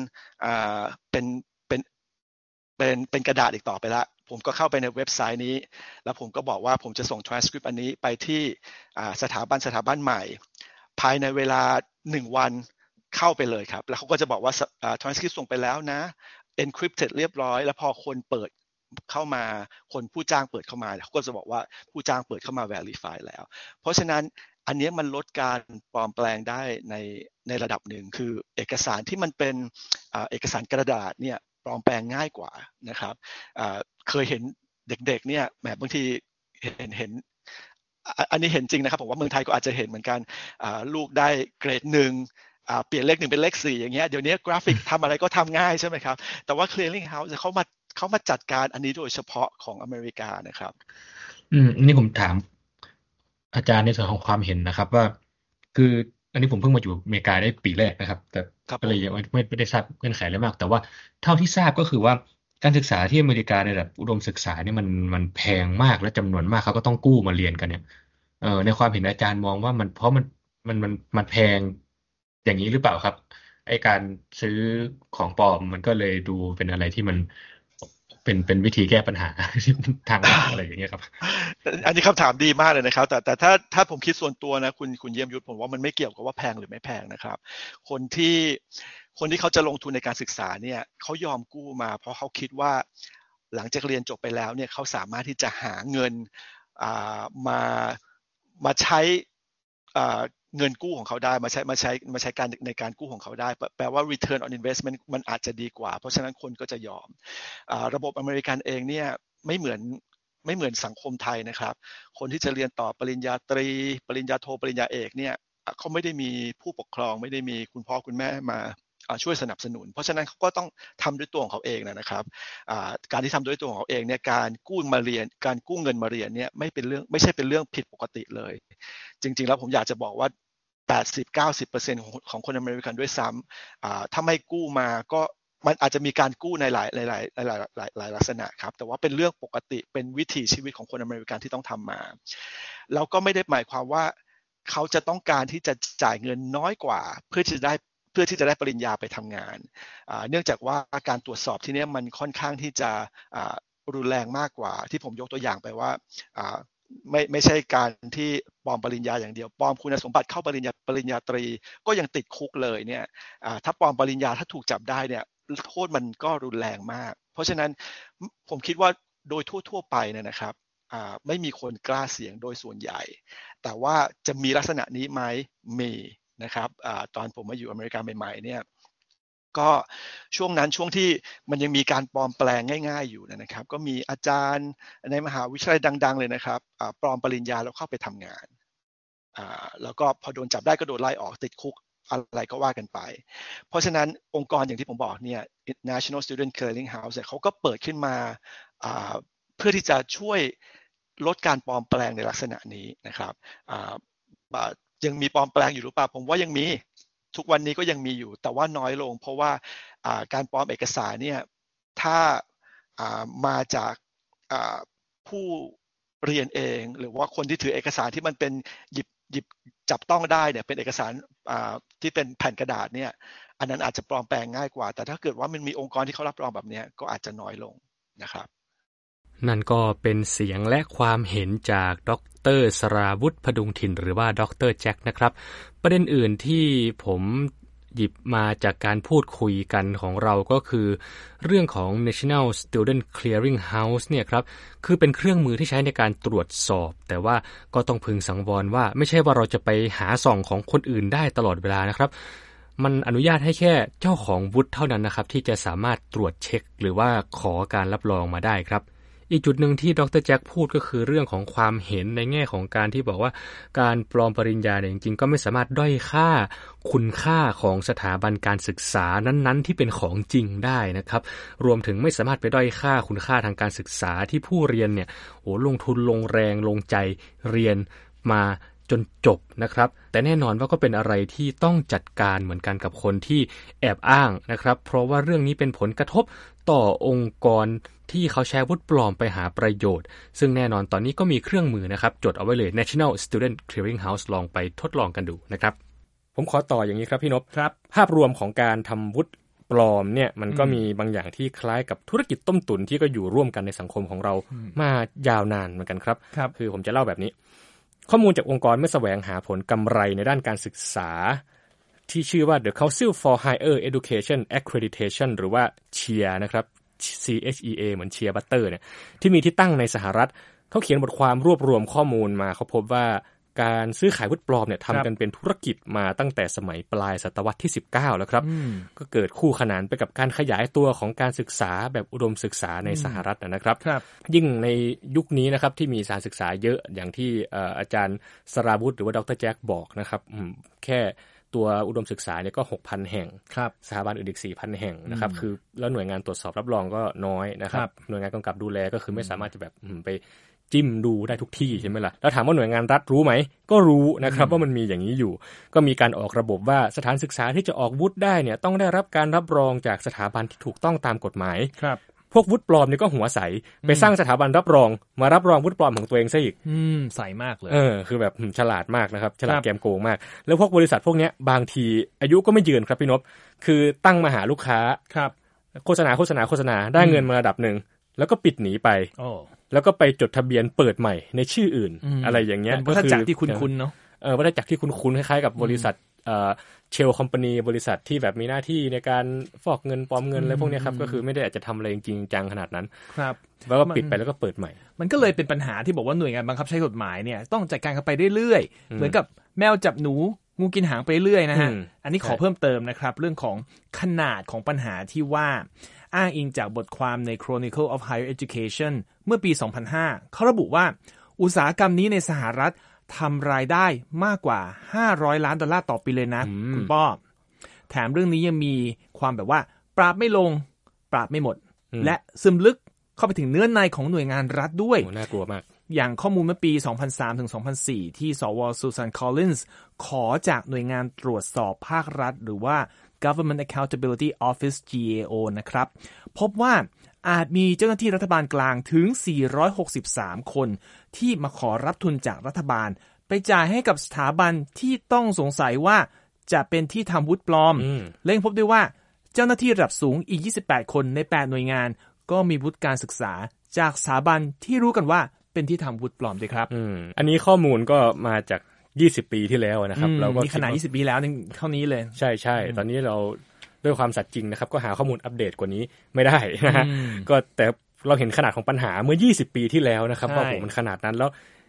เป็นกระดาษอีกต่อไปละผมก็เข้าไปในเว็บไซต์นี้แล้วผมก็บอกว่าผมจะส่ง transcript อันนี้ไปที่สถาบันใหม่ภายในเวลา1วันเข้าไปเลยครับแล้วเขาก็จะบอกว่า transcript ส่งไปแล้วนะ encrypted เรียบร้อยแล้วพอคนเปิดเข้ามาคนผู้จ้างเปิดเข้ามาเขาก็จะบอกว่าผู้จ้างเปิดเข้ามา verify แล้วเพราะฉะนั้นอันนี้มันลดการปลอมแปลงได้ในระดับหนึ่งคือเอกสารที่มันเป็นเอกสารกระดาษเนี่ยปลอมแปลงง่ายกว่านะครับเคยเห็นเด็กๆเนี่ยแหมบางทีเห็นอันนี้เห็นจริงนะครับผมว่าเมืองไทยก็อาจจะเห็นเหมือนกันลูกได้เกรด1เปลี่ยนเลข1เป็นเลข4อย่างเงี้ยเดี๋ยวนี้กราฟิกทำอะไรก็ทำง่ายใช่ไหมครับแต่ว่า Clearing House เขามาจัดการอันนี้โดยเฉพาะของอเมริกานะครับนี่ผมถามอาจารย์ในส่วนของความเห็นนะครับว่าคืออันนี้ผมเพิ่งมาอยู่อเมริกาได้ปีแรกนะครับแต่ก็เลยยังไม่ได้ทราบเงื่อนไขอะไรมากแต่ว่าเท่าที่ทราบก็คือว่าการศึกษาที่อเมริกาในระดับอุดมศึกษาเนี่ยมันแพงมากและจำนวนมากเขาก็ต้องกู้มาเรียนกันเนี่ยในความเห็นอาจารย์มองว่ามันเพราะมันแพงอย่างนี้หรือเปล่าครับไอ้การซื้อของปลอมมันก็เลยดูเป็นอะไรที่มันเป็นวิธีแก้ปัญหาทางอะไรอย่างเงี้ยครับอันนี้คำถามดีมากเลยนะครับแต่ถ้าผมคิดส่วนตัวนะคุณเยี่ยมยุทธผมว่ามันไม่เกี่ยวกับว่าแพงหรือไม่แพงนะครับคนที่เขาจะลงทุนในการศึกษาเนี่ยเขายอมกู้มาเพราะเขาคิดว่าหลังจากเรียนจบไปแล้วเนี่ยเขาสามารถที่จะหาเงินมาใช้เงินกู้ของเขาได้มาใช้การในการกู้ของเขาได้แปลว่า return on investment มันอาจจะดีกว่าเพราะฉะนั้นคนก็จะยอมระบบอเมริกันเองเนี่ยไม่เหมือนสังคมไทยนะครับคนที่จะเรียนต่อปริญญาตรีปริญญาโทปริญญาเอกเนี่ยเขาไม่ได้มีผู้ปกครองไม่ได้มีคุณพ่อคุณแม่มาช่วยสนับสนุนเพราะฉะนั้นเขาก็ต้องทำด้วยตัวของเขาเองนะครับการที่ทำด้วยตัวของเขาเองเนี่ยการกู้เงินมาเรียนเนี่ยไม่ใช่เป็นเรื่องผิดปกติเลยจริงๆแล้วผมอยากจะบอกว่า 80-90% ของคนอเมริกันด้วยซ้ำถ้าไม่กู้มาก็มันอาจจะมีการกู้ในหลายลักษณะครับแต่ว่าเป็นเรื่องปกติเป็นวิถีชีวิตของคนอเมริกันที่ต้องทำมาแล้วก็ไม่ได้หมายความว่าเขาจะต้องการที่จะจ่ายเงินน้อยกว่าเพื่อที่จะได้ปริญญาไปทำงานเนื่องจากว่าการตรวจสอบที่นี้มันค่อนข้างที่จะรุนแรงมากกว่าที่ผมยกตัวอย่างไปว่าไม่ใช่การที่ปลอมปริญญาอย่างเดียวปลอมคุณสมบัติเข้าปริญญาตรีก็ยังติดคุกเลยเนี่ยถ้าปลอมปริญญาถ้าถูกจับได้เนี่ยโทษมันก็รุนแรงมากเพราะฉะนั้นผมคิดว่าโดยทั่วไปเนี่ยนะครับไม่มีคนกล้าเสี่ยงโดยส่วนใหญ่แต่ว่าจะมีลักษณะนี้ไหมมีนะครับตอนผมมาอยู่อเมริกาใหม่ๆเนี่ยก็ช่วงนั้นช่วงที่มันยังมีการปลอมแปลงง่ายๆอยู่นะครับก็มีอาจารย์ในมหาวิทยาลัยดังๆเลยนะครับปลอมปริญญาแล้วเข้าไปทำงานแล้วก็พอโดนจับได้ก็โดนไล่ออกติดคุกอะไรก็ว่ากันไปเพราะฉะนั้นองค์กรอย่างที่ผมบอกเนี่ย National Student Clearing House เขาก็เปิดขึ้นมาเพื่อที่จะช่วยลดการปลอมแปลงในลักษณะนี้นะครับยังมีปลอมแปลงอยู่หรือเปล่าผมว่ายังมีทุกวันนี้ก็ยังมีอยู่แต่ว่าน้อยลงเพราะว่าการปลอมเอกสารเนี่ยถ้ามาจากผู้เรียนเองหรือว่าคนที่ถือเอกสารที่มันเป็นหยิบจับต้องได้เนี่ยเป็นเอกสารที่เป็นแผ่นกระดาษเนี่ยอันนั้นอาจจะปลอมแปลงง่ายกว่าแต่ถ้าเกิดว่ามันมีองค์กรที่เขารับรองแบบนี้ก็อาจจะน้อยลงนะครับนั่นก็เป็นเสียงและความเห็นจากดร.สราวุฒิ พดุงถิ่นหรือว่าดร.แจ็คนะครับประเด็นอื่นที่ผมหยิบมาจากการพูดคุยกันของเราก็คือเรื่องของ National Student Clearing House เนี่ยครับคือเป็นเครื่องมือที่ใช้ในการตรวจสอบแต่ว่าก็ต้องพึงสังวรว่าไม่ใช่ว่าเราจะไปหาส่องของคนอื่นได้ตลอดเวลานะครับมันอนุญาตให้แค่เจ้าของวุฒิเท่านั้นนะครับที่จะสามารถตรวจเช็คหรือว่าขอการรับรองมาได้ครับอีกจุดหนึ่งที่ดร.แจ็คพูดก็คือเรื่องของความเห็นในแง่ของการที่บอกว่าการปลอมปริญญาเนี่ยจริงๆก็ไม่สามารถด้อยค่าคุณค่าของสถาบันการศึกษานั้นๆที่เป็นของจริงได้นะครับรวมถึงไม่สามารถไปด้อยค่าคุณค่าทางการศึกษาที่ผู้เรียนเนี่ยลงทุนลงแรงลงใจเรียนมาจนจบนะครับแต่แน่นอนว่าก็เป็นอะไรที่ต้องจัดการเหมือนกันกับคนที่แอบอ้างนะครับเพราะว่าเรื่องนี้เป็นผลกระทบต่อองค์กรที่เขาแชร์วุฒิปลอมไปหาประโยชน์ซึ่งแน่นอนตอนนี้ก็มีเครื่องมือนะครับจดเอาไว้เลย National Student Clearing House ลองไปทดลองกันดูนะครับผมขอต่ออย่างนี้ครับพี่นพครับภาพรวมของการทำวุฒิปลอมเนี่ยมันก็มีบางอย่างที่คล้ายกับธุรกิจต้มตุ๋นที่ก็อยู่ร่วมกันในสังคมของเรามายาวนานเหมือนกันครับคือผมจะเล่าแบบนี้ข้อมูลจากองค์กรเมื่อแสวงหาผลกำไรในด้านการศึกษาที่ชื่อว่า The Council for Higher Education Accreditation หรือว่า CHEA นะครับ CHEA เหมือนเชียร์บัตเตอร์เนี่ยที่มีที่ตั้งในสหรัฐเขาเขียนบทความรวบรวมข้อมูลมาเขาพบว่าการซื้อขายวุฒิปลอมเนี่ยทำกันเป็นธุรกิจมาตั้งแต่สมัยปลายศตวรรษที่19แล้วครับก็เกิดคู่ขนานไปกับการขยายตัวของการศึกษาแบบอุดมศึกษาในสหรัฐนะครับยิ่งในยุคนี้นะครับที่มีสถานศึกษาเยอะอย่างที่อาจารย์สราวุฒิหรือว่าดร.แจ็คบอกนะครับแค่ตัวอุดมศึกษาเนี่ยก็ 6,000 แห่งสถาบันอื่นอีก 4,000 แห่งนะครับคือแล้วหน่วยงานตรวจสอบรับรองก็น้อยนะครับหน่วยงานกำกับดูแลก็คือไม่สามารถจะแบบไปจิ้มดูได้ทุกที่ใช่ไหมล่ะแล้วถามว่าหน่วยงานรัฐรู้ไหมก็รู้นะครับว่ามันมีอย่างนี้อยู่ก็มีการออกระบบว่าสถานศึกษาที่จะออกวุฒิได้เนี่ยต้องได้รับการรับรองจากสถาบันที่ถูกต้องตามกฎหมายพวกวุฒิปลอมนี่ก็หัวใสไปสร้างสถาบันรับรองมารับรองวุฒิปลอมของตัวเองซะอีกใสมากเลยคือแบบฉลาดมากนะครับฉลาดแกมโกงมากแล้วพวกบริษัทพวกนี้บางทีอายุก็ไม่ยืนครับพี่นพคือตั้งมาหาลูกค้าโฆษณาได้เงินมาระดับนึงแล้วก็ปิดหนีไปแล้วก็ไปจดทะเบียนเปิดใหม่ในชื่ออื่นอะไรอย่างเงี้ยก็คือวัฏจักรที่คุ้นๆเนาะวัฏจักรที่คุ้นๆคล้ายๆกับบริษัทเชลคอมพานีบริษัทที่แบบมีหน้าที่ในการฟอกเงินปลอมเงินอะไรพวกนี้ครับก็คือไม่ได้อาจจะทำอะไรจริงจังขนาดนั้นครับแล้วก็ปิดไปแล้วก็เปิดใหม่มันก็เลยเป็นปัญหาที่บอกว่าหน่วยงานบังคับใช้กฎหมายเนี่ยต้องจัดการกันไปเรื่อยๆเหมือนกับแมวจับหนูงูกินหางไปเรื่อยนะฮะอันนี้ขอเพิ่มเติมนะครับเรื่องของขนาดของปัญหาที่ว่าอ้างอิงจากบทความใน Chronicle of Higher Education เมื่อปี 2005 เขาระบุว่าอุตสาหกรรมนี้ในสหรัฐทำรายได้มากกว่า$500 ล้านต่อปีเลยนะคุณป้อแถมเรื่องนี้ยังมีความแบบว่าปราบไม่ลงปราบไม่หมดและซึมลึกเข้าไปถึงเนื้อในของหน่วยงานรัฐด้วยน่ากลัวมากอย่างข้อมูลเมื่อปี 2003 ถึง 2004 ที่สว. Susan Collins ขอจากหน่วยงานตรวจสอบภาครัฐหรือว่า Government Accountability Office GAO นะครับพบว่าอาจมีเจ้าหน้าที่รัฐบาลกลางถึง463คนที่มาขอรับทุนจากรัฐบาลไปจ่ายให้กับสถาบันที่ต้องสงสัยว่าจะเป็นที่ทำวุฒิปลอมเล่งพบด้วยว่าเจ้าหน้าที่ระดับสูงอีก28คนใน8หน่วยงานก็มีวุฒิการศึกษาจากสถาบันที่รู้กันว่าเป็นที่ทำวุฒิปลอมด้วยครับอันนี้ข้อมูลก็มาจาก20 ปีที่แล้วนะครับเราก็ขนาด20 ปีแล้วเท่านี้เลยใช่ๆตอนนี้เราด้วยความสัตย์จริงนะครับก็หาข้อมูลอัปเดตกว่านี้ไม่ได้นะฮะก็แต่เราเห็นขนาดของปัญหาเมื่อ20 ปีที่แล้วนะครับว่าโหมันขนาดนั้นแล้ว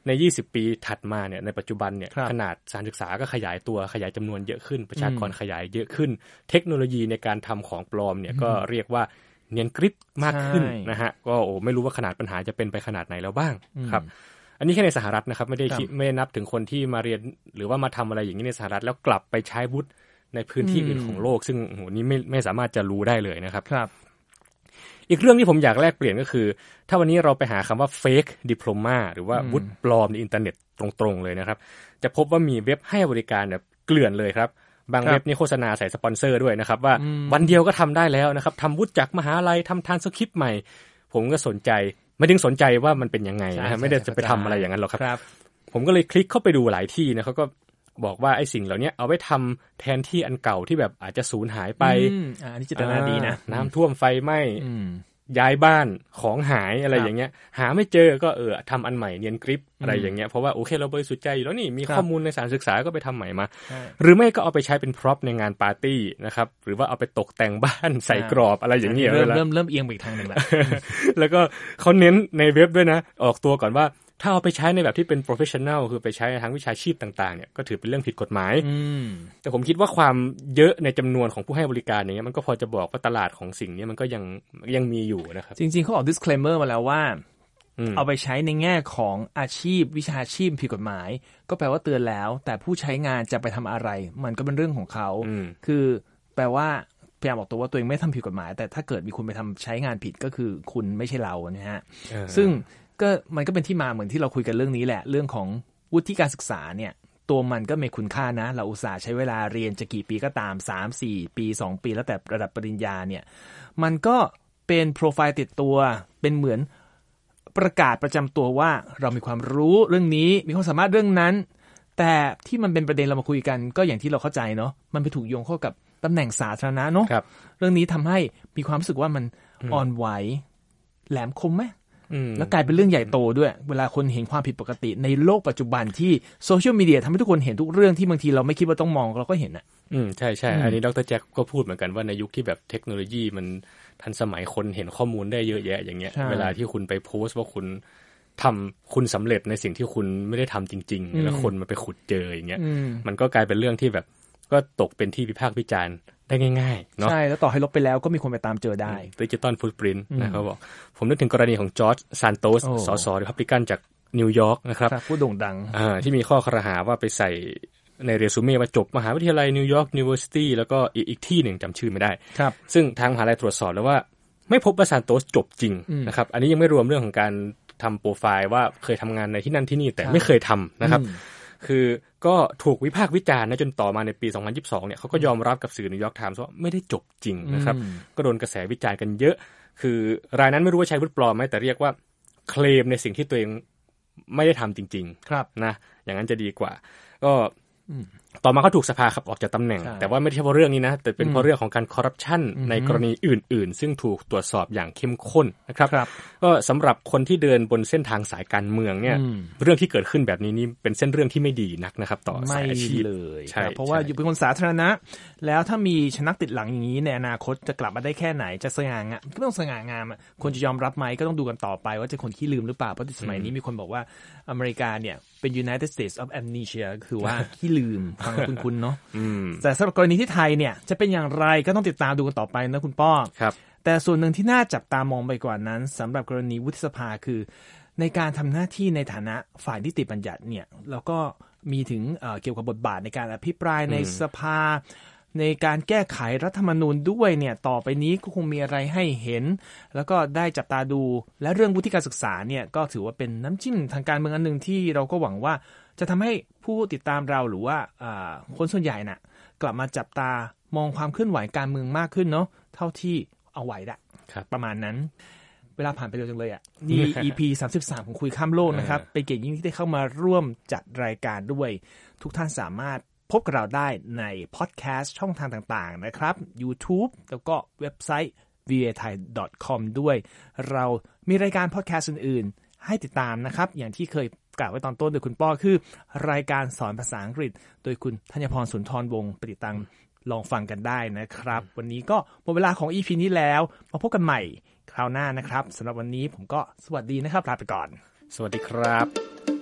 ใน20ปีถัดมาเนี่ยในปัจจุบันเนี่ยขนาดสถานศึกษาก็ขยายตัวขยายจำนวนเยอะขึ้นประชากรขยายเยอะขึ้นเทคโนโลยีในการทำของปลอมเนี่ยก็เรียกว่าเนียนกริปมากขึ้นนะฮะก็ไม่รู้ว่าขนาดปัญหาจะเป็นไปขนาดไหนแล้วบ้างครับอันนี้แค่ในสหรัฐนะครับไม่ได้นับถึงคนที่มาเรียนหรือว่ามาทำอะไรอย่างนี้ในสหรัฐแล้วกลับไปใช้วุฒิในพื้นที่อื่นของโลกซึ่งโอ้โหนี่ไม่สามารถจะรู้ได้เลยนะครับอีกเรื่องที่ผมอยากแลกเปลี่ยนก็คือถ้าวันนี้เราไปหาคำว่า fake diploma หรือว่าวุฒิปลอมในอินเทอร์เน็ตตรงๆเลยนะครับจะพบว่ามีเว็บให้บริการแบบเกลื่อนเลยครับบางเว็บนี่โฆษณาใส่สปอนเซอร์ด้วยนะครับว่าวันเดียวก็ทำได้แล้วนะครับทำวุฒิจากมหาลัยทำทรานสคริปต์ใหม่ผมก็สนใจไม่ได้สนใจว่ามันเป็นยังไงนะไม่ได้จะไปทำอะไรอย่างนั้นหรอกครับผมก็เลยคลิกเข้าไปดูหลายที่นะเขาก็บอกว่าไอ้สิ่งเหล่านี้เอาไว้ทำแทนที่อันเก่าที่แบบอาจจะสูญหายไปอันนี้เจตนาดีนะน้ำท่วมไฟไหม้ย้ายบ้านของหายอะไรอย่างเงี้ยหาไม่เจอก็ทำอันใหม่เนียนกริปอะไรอย่างเงี้ยเพราะว่าโอเคเราบริสุทธิ์ใจอยู่แล้วนี่มีข้อมูลในสถานศึกษาก็ไปทำใหม่มาหรือไม่ก็เอาไปใช้เป็นพร็อพในงานปาร์ตี้นะครับหรือว่าเอาไปตกแต่งบ้านใส่กรอบอะไรอย่างเงี้ยเริ่มเอียงไปอีกทางนึงแล้วแล้วก็เขาเน้นในเว็บด้วยนะออกตัวก่อนว่าถ้าเอาไปใช้ในแบบที่เป็น professional คือไปใช้ทางวิชาชีพต่างๆเนี่ยก็ถือเป็นเรื่องผิดกฎหมายแต่ผมคิดว่าความเยอะในจำนวนของผู้ให้บริการอย่างเงี้ยมันก็พอจะบอกว่าตลาดของสิ่งนี้มันก็ยังมีอยู่นะครับจริงๆเขาออก disclaimer มาแล้วว่าเอาไปใช้ในแง่ของอาชีพวิชาชีพผิดกฎหมายก็แปลว่าเตือนแล้วแต่ผู้ใช้งานจะไปทำอะไรมันก็เป็นเรื่องของเขาคือแปลว่าพยายามบอกตัวว่าตัวเองไม่ทำผิดกฎหมายแต่ถ้าเกิดมีคนไปทำใช้งานผิดก็คือคุณไม่ใช่เรานะฮะซึ่งก็มันก็เป็นที่มาเหมือนที่เราคุยกันเรื่องนี้แหละเรื่องของวุฒิการศึกษาเนี่ยตัวมันก็มีคุณค่านะเราอุตส่าห์ใช้เวลาเรียนจะกี่ปีก็ตาม 3-4 ปี 2 ปีแล้วแต่ระดับปริญญาเนี่ยมันก็เป็นโปรไฟล์ติดตัวเป็นเหมือนประกาศประจำตัวว่าเรามีความรู้เรื่องนี้มีความสามารถเรื่องนั้นแต่ที่มันเป็นประเด็นเรามาคุยกันก็อย่างที่เราเข้าใจเนาะมันไปถูกโยงเข้ากับตำแหน่งสาธารณะเนาะเรื่องนี้ทำให้มีความรู้สึกว่ามันอ่อนไหวแหลมคมไหมแล้วกลายเป็นเรื่องใหญ่โตด้วยเวลาคนเห็นความผิดปกติในโลกปัจจุบันที่โซเชียลมีเดียทำให้ทุกคนเห็นทุกเรื่องที่บางทีเราไม่คิดว่าต้องมองเราก็เห็นอ่ะใช่ใช่อันนี้ดร.แจ็คก็พูดเหมือนกันว่าในยุคที่แบบเทคโนโลยีมันทันสมัยคนเห็นข้อมูลได้เยอะแยะอย่างเงี้ยเวลาที่คุณไปโพสต์ว่าคุณสำเร็จในสิ่งที่คุณไม่ได้ทำจริงๆแล้วคนมันไปขุดเจออย่างเงี้ยมันก็กลายเป็นเรื่องที่แบบก็ตกเป็นที่วิพากษ์วิจารณ์ได้ง่ายๆเนาะใช่แล้วต่อให้ลบไปแล้วก็มีคนไปตามเจอได้ Digital Footprint นะเขาบอกผมนึกถึงกรณีของจอร์จซานโตสสสรีพับลิกันจากนิวยอร์กนะครับผู้โด่งดังที่มีข้อครหาว่าไปใส่ในเรซูเม่ว่าจบมหาวิทยาลัยนิวยอร์กยูนิเวอร์ซิตี้แล้วก็อีกที่หนึ่งจำชื่อไม่ได้ซึ่งทางมหาลัยตรวจสอบแล้วว่าไม่พบว่าซานโตสจบจริงนะครับอันนี้ยังไม่รวมเรื่องของการทำโปรไฟล์ว่าเคยทำงานในที่นั่นที่นี่แต่ไม่เคยทำนะครับคือก็ถูกวิพากษ์วิจารณ์นะจนต่อมาในปี 2022 เนี่ยเขาก็ยอมรับกับสื่อนิวยอร์กไทมส์ว่าไม่ได้จบจริงนะครับก็โดนกระแสวิจารณ์กันเยอะคือรายนั้นไม่รู้ว่าใช้วุฒิปลอมไหมแต่เรียกว่าเคลมในสิ่งที่ตัวเองไม่ได้ทำจริงๆนะอย่างนั้นจะดีกว่าก็ต่อมาเขาถูกสภาขับออกจากตำแหน่งแต่ว่าไม่ใช่เพราะเรื่องนี้นะแต่เป็นเพราะเรื่องของการคอร์รัปชันในกรณีอื่นๆซึ่งถูกตรวจสอบอย่างเข้มข้นนะครับก็สำหรับคนที่เดินบนเส้นทางสายการเมืองเนี่ยเรื่องที่เกิดขึ้นแบบนี้นี่เป็นเส้นเรื่องที่ไม่ดีนักนะครับต่อสายอาชีพเลยเพราะว่าอยู่เป็นคนสาธารณะแล้วถ้ามีชนักติดหลังอย่างนี้ในอนาคตจะกลับมาได้แค่ไหนจะสง่างามก็ต้องสง่างามคนจะยอมรับไหมก็ต้องดูกันต่อไปว่าจะคนขี้ลืมหรือเปล่าเพราะสมัยนี้มีคนบอกว่าอเมริกาเนี่ยเป็น United States of Amnesia คือว่าขี้ลืมฟังคุณเนาะแต่สำหรับกรณีที่ไทยเนี่ยจะเป็นอย่างไรก็ต้องติดตามดูกันต่อไปนะคุณป้อแต่ส่วนหนึ่งที่น่าจับตามองไปกว่านั้นสำหรับกรณีวุฒิสภาคือในการทำหน้าที่ในฐานะฝ่ายนิติบัญญัติเนี่ยแล้วก็มีถึงเกี่ยวกับบทบาทในการอภิปรายในสภาในการแก้ไขรัฐธรรมนูญด้วยเนี่ยต่อไปนี้ก็คงมีอะไรให้เห็นแล้วก็ได้จับตาดูและเรื่องวุฒิการศึกษาเนี่ยก็ถือว่าเป็นน้ำจิ้มทางการเมืองอันนึงที่เราก็หวังว่าจะทำให้ผู้ติดตามเราหรือว่าคนส่วนใหญ่น่ะกลับมาจับตามองความเคลื่อนไหวการเมืองมากขึ้นเนาะเท่าที่เอาไหวละประมาณนั้นเวลาผ่านไปเร็วจังเลยอ่ะนี่ EP 33ของคุยข้ามโลกนะครับเป็นเกียรติยิ่งที่ได้เข้ามาร่วมจัดรายการด้วยทุกท่านสามารถพบกับเราได้ในพอดแคสต์ช่องทางต่างๆนะครับ YouTube แล้วก็เว็บไซต์ voathai.com ด้วยเรามีรายการพอดแคสต์อื่นๆให้ติดตามนะครับอย่างที่เคยกล่าวไว้ตอนต้นโดยคุณป้อคือรายการสอนภาษาอังกฤษโดยคุณธัญพรสุนทรวงศ์ไปติดตามลองฟังกันได้นะครับวันนี้ก็หมดเวลาของ EP นี้แล้วมาพบกันใหม่คราวหน้านะครับสำหรับวันนี้ผมก็สวัสดีนะครับลาไปก่อนสวัสดีครับ